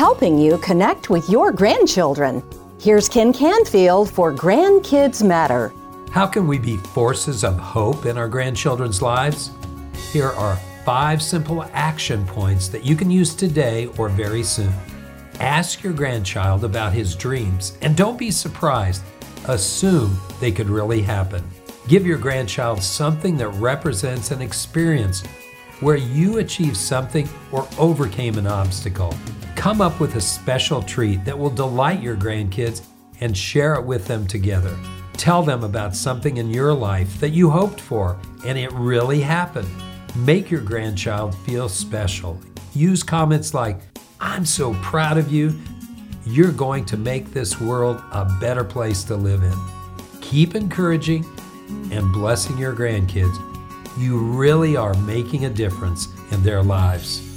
helping you connect with your grandchildren. Here's Ken Canfield for Grandkids Matter. How can we be forces of hope in our grandchildren's lives? Here are 5 simple action points that you can use today or very soon. Ask your grandchild about his dreams and don't be surprised. Assume they could really happen. Give your grandchild something that represents an experience where you achieved something or overcame an obstacle. Come up with a special treat that will delight your grandkids and share it with them together. Tell them about something in your life that you hoped for and it really happened. Make your grandchild feel special. Use comments like, "I'm so proud of you. You're going to make this world a better place to live in." Keep encouraging and blessing your grandkids. You really are making a difference in their lives.